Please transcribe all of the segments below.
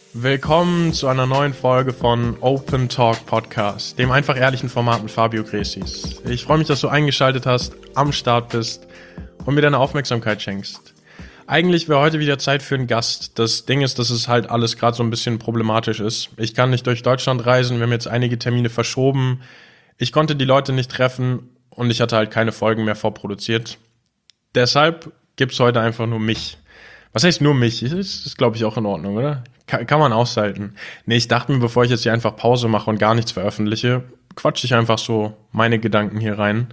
Willkommen zu einer neuen Folge von Open Talk Podcast, dem einfach ehrlichen Format mit Fabio Gresis. Ich freue mich, dass du eingeschaltet hast, am Start bist und mir deine Aufmerksamkeit schenkst. Eigentlich wäre heute wieder Zeit für einen Gast. Das Ding ist, dass es halt alles gerade so ein bisschen problematisch ist. Ich kann nicht durch Deutschland reisen, wir haben jetzt einige Termine verschoben. Ich konnte die Leute nicht treffen und ich hatte halt keine Folgen mehr vorproduziert. Deshalb gibt's heute einfach nur mich. Was heißt nur mich? Ist glaube ich, auch in Ordnung, oder? Kann man aushalten. Nee, ich dachte mir, bevor ich jetzt hier einfach Pause mache und gar nichts veröffentliche, quatsche ich einfach so meine Gedanken hier rein.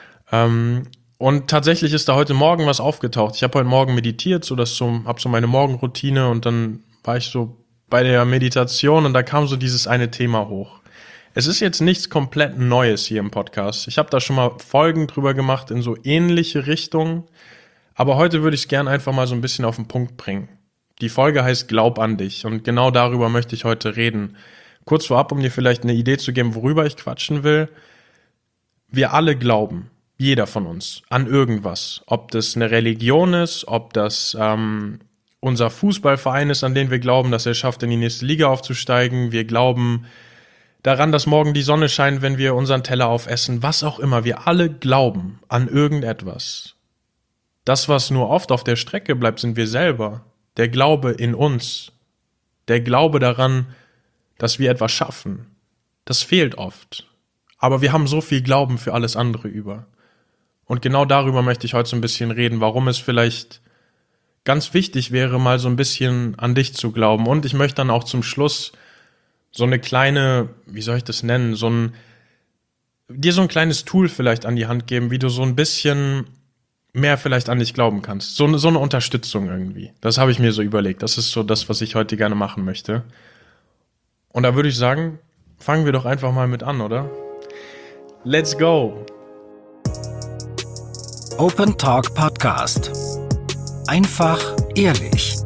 Und tatsächlich ist da heute Morgen was aufgetaucht. Ich habe heute Morgen meditiert, habe so meine Morgenroutine und dann war ich so bei der Meditation und da kam so dieses eine Thema hoch. Es ist jetzt nichts komplett Neues hier im Podcast. Ich habe da schon mal Folgen drüber gemacht in so ähnliche Richtungen, aber heute würde ich es gern einfach mal so ein bisschen auf den Punkt bringen. Die Folge heißt Glaub an dich und genau darüber möchte ich heute reden. Kurz vorab, um dir vielleicht eine Idee zu geben, worüber ich quatschen will. Wir alle glauben, jeder von uns, an irgendwas. Ob das eine Religion ist, ob das unser Fußballverein ist, an den wir glauben, dass er schafft, in die nächste Liga aufzusteigen. Wir glauben daran, dass morgen die Sonne scheint, wenn wir unseren Teller aufessen. Was auch immer, wir alle glauben an irgendetwas. Das, was nur oft auf der Strecke bleibt, sind wir selber. Der Glaube in uns, der Glaube daran, dass wir etwas schaffen, das fehlt oft. Aber wir haben so viel Glauben für alles andere über. Und genau darüber möchte ich heute so ein bisschen reden, warum es vielleicht ganz wichtig wäre, mal so ein bisschen an dich zu glauben. Und ich möchte dann auch zum Schluss so eine kleine, wie soll ich das nennen, dir so ein kleines Tool vielleicht an die Hand geben, wie du so ein bisschen mehr vielleicht an dich glauben kannst. So eine Unterstützung irgendwie. Das habe ich mir so überlegt. Das ist so das, was ich heute gerne machen möchte. Und da würde ich sagen, fangen wir doch einfach mal mit an, oder? Let's go! Open Talk Podcast. Einfach ehrlich.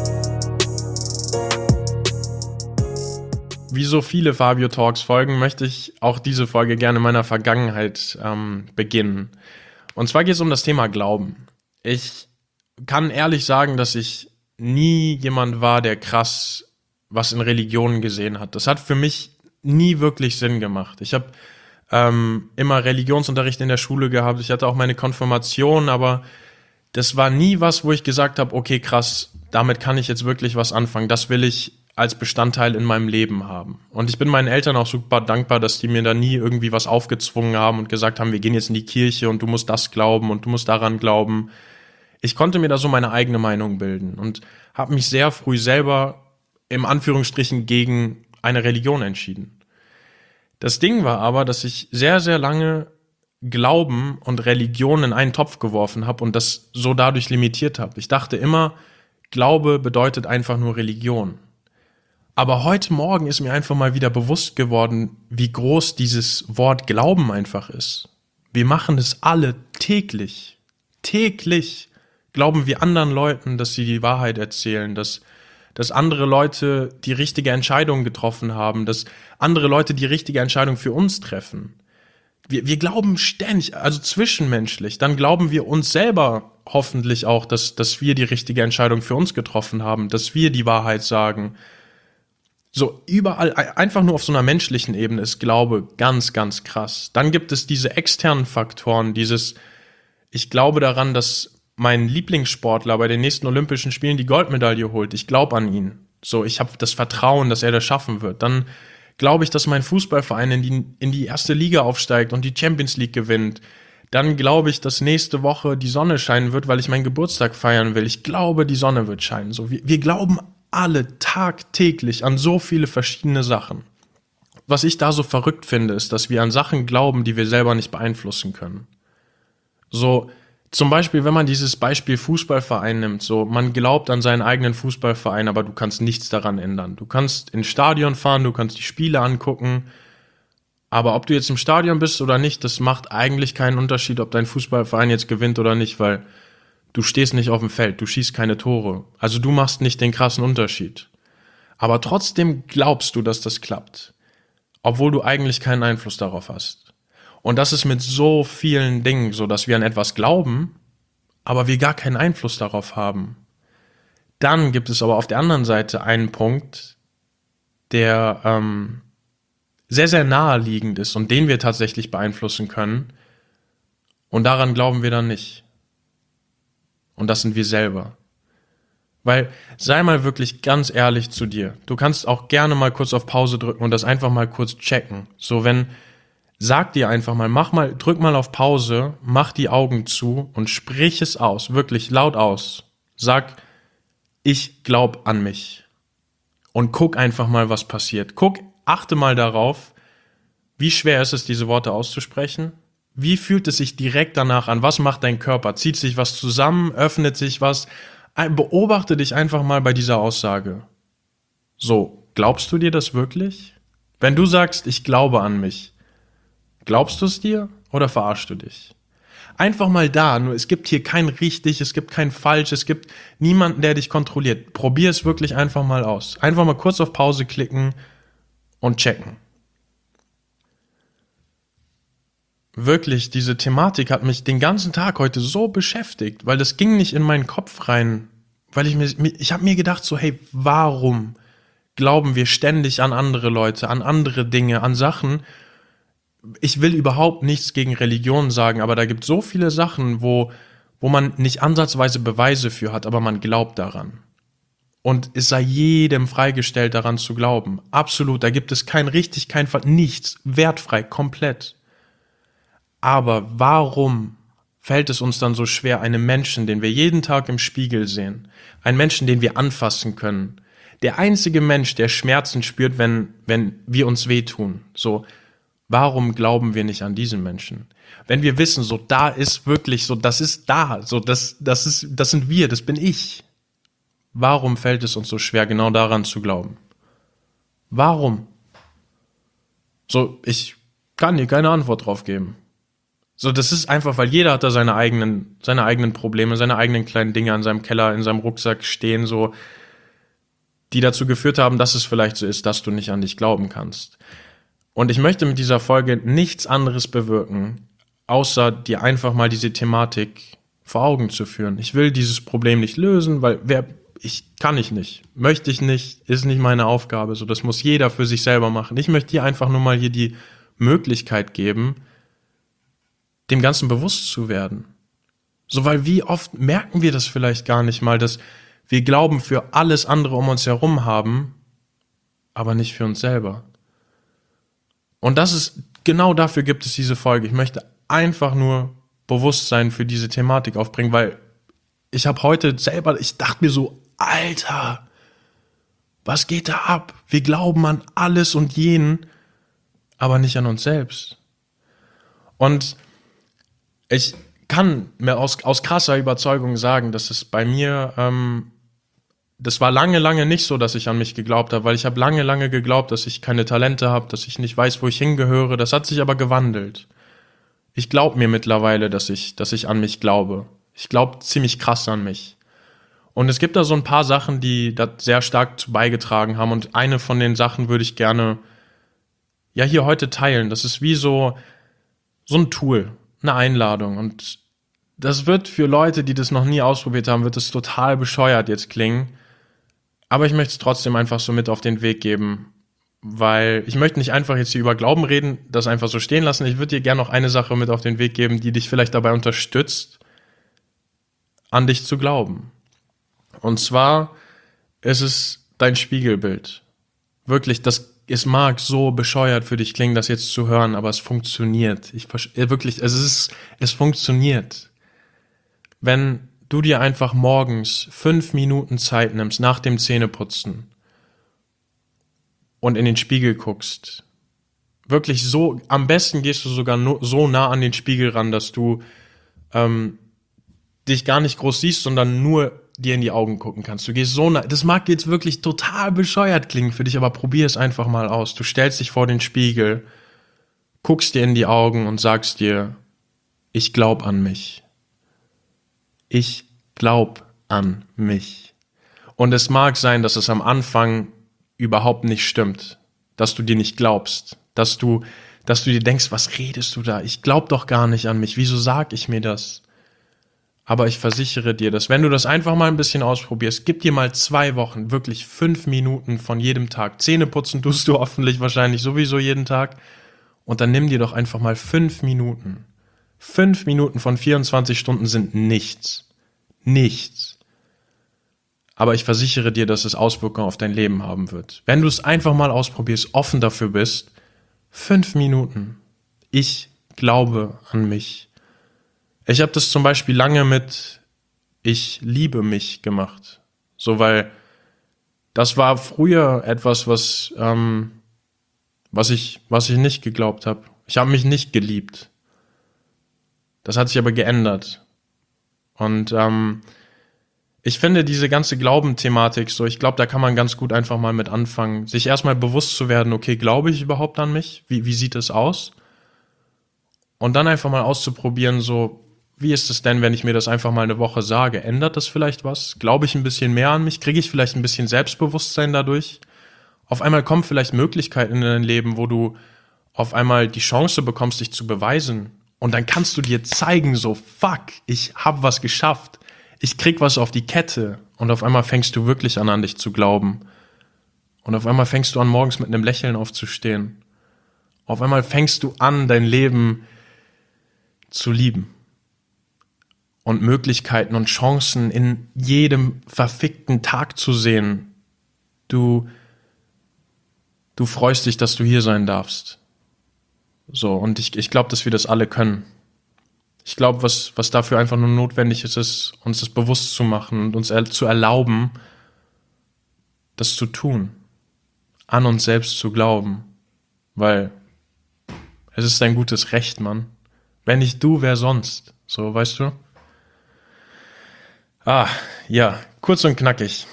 Wie so viele Fabio Talks Folgen möchte ich auch diese Folge gerne in meiner Vergangenheit beginnen. Und zwar geht es um das Thema Glauben. Ich kann ehrlich sagen, dass ich nie jemand war, der krass was in Religionen gesehen hat. Das hat für mich nie wirklich Sinn gemacht. Ich habe immer Religionsunterricht in der Schule gehabt. Ich hatte auch meine Konfirmation, aber das war nie was, wo ich gesagt habe, okay, krass, damit kann ich jetzt wirklich was anfangen. Das will ich als Bestandteil in meinem Leben haben. Und ich bin meinen Eltern auch super dankbar, dass die mir da nie irgendwie was aufgezwungen haben und gesagt haben, wir gehen jetzt in die Kirche und du musst das glauben und du musst daran glauben. Ich konnte mir da so meine eigene Meinung bilden und habe mich sehr früh selber im Anführungsstrichen gegen eine Religion entschieden. Das Ding war aber, dass ich sehr, sehr lange Glauben und Religion in einen Topf geworfen habe und das so dadurch limitiert habe. Ich dachte immer, Glaube bedeutet einfach nur Religion. Aber heute Morgen ist mir einfach mal wieder bewusst geworden, wie groß dieses Wort Glauben einfach ist. Wir machen es alle täglich. Täglich glauben wir anderen Leuten, dass sie die Wahrheit erzählen, dass andere Leute die richtige Entscheidung getroffen haben, dass andere Leute die richtige Entscheidung für uns treffen. Wir glauben ständig, also zwischenmenschlich, dann glauben wir uns selber hoffentlich auch, dass wir die richtige Entscheidung für uns getroffen haben, dass wir die Wahrheit sagen. So überall, einfach nur auf so einer menschlichen Ebene ist Glaube ganz, ganz krass. Dann gibt es diese externen Faktoren, ich glaube daran, dass mein Lieblingssportler bei den nächsten Olympischen Spielen die Goldmedaille holt. Ich glaube an ihn. So, ich habe das Vertrauen, dass er das schaffen wird. Dann glaube ich, dass mein Fußballverein in die erste Liga aufsteigt und die Champions League gewinnt. Dann glaube ich, dass nächste Woche die Sonne scheinen wird, weil ich meinen Geburtstag feiern will. Ich glaube, die Sonne wird scheinen. So, wir glauben alle tagtäglich an so viele verschiedene Sachen. Was ich da so verrückt finde, ist, dass wir an Sachen glauben, die wir selber nicht beeinflussen können. So, zum Beispiel, wenn man dieses Beispiel Fußballverein nimmt, so, man glaubt an seinen eigenen Fußballverein, aber du kannst nichts daran ändern. Du kannst ins Stadion fahren, du kannst die Spiele angucken, aber ob du jetzt im Stadion bist oder nicht, das macht eigentlich keinen Unterschied, ob dein Fußballverein jetzt gewinnt oder nicht, weil du stehst nicht auf dem Feld, du schießt keine Tore. Also du machst nicht den krassen Unterschied. Aber trotzdem glaubst du, dass das klappt. Obwohl du eigentlich keinen Einfluss darauf hast. Und das ist mit so vielen Dingen so, dass wir an etwas glauben, aber wir gar keinen Einfluss darauf haben. Dann gibt es aber auf der anderen Seite einen Punkt, der sehr, sehr naheliegend ist und den wir tatsächlich beeinflussen können. Und daran glauben wir dann nicht. Und das sind wir selber. Weil, sei mal wirklich ganz ehrlich zu dir. Du kannst auch gerne mal kurz auf Pause drücken und das einfach mal kurz checken. Sag dir einfach mal, drück mal auf Pause, mach die Augen zu und sprich es aus, wirklich laut aus. Sag, ich glaub an mich. Und guck einfach mal, was passiert. Achte mal darauf, wie schwer ist es, diese Worte auszusprechen? Wie fühlt es sich direkt danach an? Was macht dein Körper? Zieht sich was zusammen? Öffnet sich was? Beobachte dich einfach mal bei dieser Aussage. So, glaubst du dir das wirklich? Wenn du sagst, ich glaube an mich, glaubst du es dir oder verarschst du dich? Einfach mal nur es gibt hier kein richtig, es gibt kein falsch, es gibt niemanden, der dich kontrolliert. Probier es wirklich einfach mal aus. Einfach mal kurz auf Pause klicken und checken. Wirklich, diese Thematik hat mich den ganzen Tag heute so beschäftigt, weil das ging nicht in meinen Kopf rein, weil ich habe mir gedacht so, hey, warum glauben wir ständig an andere Leute, an andere Dinge, an Sachen? Ich will überhaupt nichts gegen Religion sagen, aber da gibt es so viele Sachen, wo man nicht ansatzweise Beweise für hat, aber man glaubt daran. Und es sei jedem freigestellt, daran zu glauben. Absolut, da gibt es kein richtig, kein Fall, nichts, wertfrei, komplett. Aber warum fällt es uns dann so schwer, einem Menschen, den wir jeden Tag im Spiegel sehen, einen Menschen, den wir anfassen können, der einzige Mensch, der Schmerzen spürt, wenn wir uns wehtun, so, warum glauben wir nicht an diesen Menschen? Wenn wir wissen, so, da ist wirklich so, das ist da, so, das sind wir, das bin ich. Warum fällt es uns so schwer, genau daran zu glauben? Warum? So, ich kann dir keine Antwort drauf geben. So, das ist einfach, weil jeder hat da seine eigenen Probleme, seine eigenen kleinen Dinge an seinem Keller, in seinem Rucksack stehen, so, die dazu geführt haben, dass es vielleicht so ist, dass du nicht an dich glauben kannst. Und ich möchte mit dieser Folge nichts anderes bewirken, außer dir einfach mal diese Thematik vor Augen zu führen. Ich will dieses Problem nicht lösen, weil kann ich nicht, möchte ich nicht, ist nicht meine Aufgabe. So, das muss jeder für sich selber machen. Ich möchte dir einfach nur mal hier die Möglichkeit geben, dem Ganzen bewusst zu werden. So, weil wie oft merken wir das vielleicht gar nicht mal, dass wir Glauben für alles andere um uns herum haben, aber nicht für uns selber. Und genau dafür gibt es diese Folge. Ich möchte einfach nur Bewusstsein für diese Thematik aufbringen, weil ich dachte mir so, Alter, was geht da ab? Wir glauben an alles und jeden, aber nicht an uns selbst. Und ich kann mir aus krasser Überzeugung sagen, dass es bei mir, das war lange, lange nicht so, dass ich an mich geglaubt habe, weil ich habe lange, lange geglaubt, dass ich keine Talente habe, dass ich nicht weiß, wo ich hingehöre. Das hat sich aber gewandelt. Ich glaube mir mittlerweile, dass ich an mich glaube. Ich glaube ziemlich krass an mich. Und es gibt da so ein paar Sachen, die da sehr stark zu beigetragen haben. Und eine von den Sachen würde ich gerne hier heute teilen. Das ist wie so ein Tool, eine Einladung. Und das wird für Leute, die das noch nie ausprobiert haben, wird es total bescheuert jetzt klingen. Aber ich möchte es trotzdem einfach so mit auf den Weg geben, weil ich möchte nicht einfach jetzt hier über Glauben reden, das einfach so stehen lassen. Ich würde dir gerne noch eine Sache mit auf den Weg geben, die dich vielleicht dabei unterstützt, an dich zu glauben. Und zwar ist es dein Spiegelbild. Wirklich, es mag so bescheuert für dich klingen, das jetzt zu hören, aber es funktioniert. Es funktioniert. Wenn du dir einfach morgens 5 Minuten Zeit nimmst nach dem Zähneputzen und in den Spiegel guckst, wirklich so, am besten gehst du sogar so nah an den Spiegel ran, dass du dich gar nicht groß siehst, sondern nur dir in die Augen gucken kannst. Du gehst so nah, das mag jetzt wirklich total bescheuert klingen für dich, aber probier es einfach mal aus. Du stellst dich vor den Spiegel, guckst dir in die Augen und sagst dir, ich glaube an mich. Ich glaube an mich. Und es mag sein, dass es am Anfang überhaupt nicht stimmt, dass du dir nicht glaubst, dass du dir denkst, was redest du da? Ich glaube doch gar nicht an mich. Wieso sag ich mir das? Aber ich versichere dir, dass wenn du das einfach mal ein bisschen ausprobierst, gib dir mal 2 Wochen, wirklich 5 Minuten von jedem Tag. Zähne putzen tust du hoffentlich wahrscheinlich sowieso jeden Tag. Und dann nimm dir doch einfach mal 5 Minuten. 5 Minuten von 24 Stunden sind nichts. Nichts. Aber ich versichere dir, dass es Auswirkungen auf dein Leben haben wird. Wenn du es einfach mal ausprobierst, offen dafür bist, 5 Minuten. Ich glaube an mich. Ich habe das zum Beispiel lange mit Ich liebe mich gemacht. So, weil das war früher etwas, was ich nicht geglaubt habe. Ich habe mich nicht geliebt. Das hat sich aber geändert. Und ich finde diese ganze Glauben-Thematik so, ich glaube, da kann man ganz gut einfach mal mit anfangen, sich erstmal bewusst zu werden, okay, glaube ich überhaupt an mich? Wie sieht es aus? Und dann einfach mal auszuprobieren, so, wie ist es denn, wenn ich mir das einfach mal eine Woche sage? Ändert das vielleicht was? Glaube ich ein bisschen mehr an mich? Kriege ich vielleicht ein bisschen Selbstbewusstsein dadurch? Auf einmal kommen vielleicht Möglichkeiten in dein Leben, wo du auf einmal die Chance bekommst, dich zu beweisen. Und dann kannst du dir zeigen, so, fuck, ich habe was geschafft. Ich krieg was auf die Kette. Und auf einmal fängst du wirklich an dich zu glauben. Und auf einmal fängst du an, morgens mit einem Lächeln aufzustehen. Auf einmal fängst du an, dein Leben zu lieben. Und Möglichkeiten und Chancen in jedem verfickten Tag zu sehen. Du freust dich, dass du hier sein darfst. So, und ich glaube, dass wir das alle können. Ich glaube, was dafür einfach nur notwendig ist, uns das bewusst zu machen und uns zu erlauben, das zu tun. An uns selbst zu glauben. Weil es ist dein gutes Recht, Mann. Wenn nicht du, wer sonst? So, weißt du? Ja, kurz und knackig.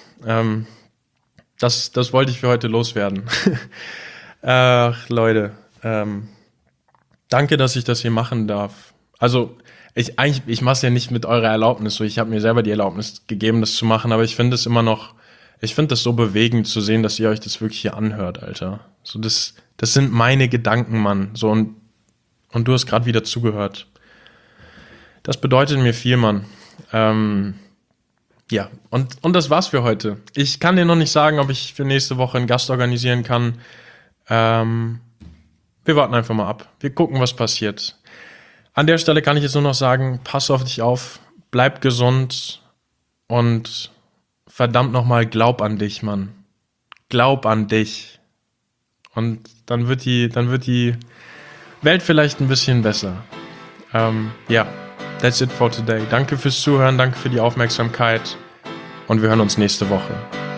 Das wollte ich für heute loswerden. Ach, Leute. Danke, dass ich das hier machen darf. Also, ich mache es ja nicht mit eurer Erlaubnis. So, ich habe mir selber die Erlaubnis gegeben, das zu machen, aber ich finde es immer noch, ich finde das so bewegend zu sehen, dass ihr euch das wirklich hier anhört, Alter. So, das sind meine Gedanken, Mann. So, und du hast gerade wieder zugehört. Das bedeutet mir viel, Mann. Ja, und das war's für heute. Ich kann dir noch nicht sagen, ob ich für nächste Woche einen Gast organisieren kann. Wir warten einfach mal ab. Wir gucken, was passiert. An der Stelle kann ich jetzt nur noch sagen, pass auf dich auf, bleib gesund und verdammt nochmal, glaub an dich, Mann. Glaub an dich. Und dann wird die Welt vielleicht ein bisschen besser. Ja, that's it for today. Danke fürs Zuhören, danke für die Aufmerksamkeit und wir hören uns nächste Woche.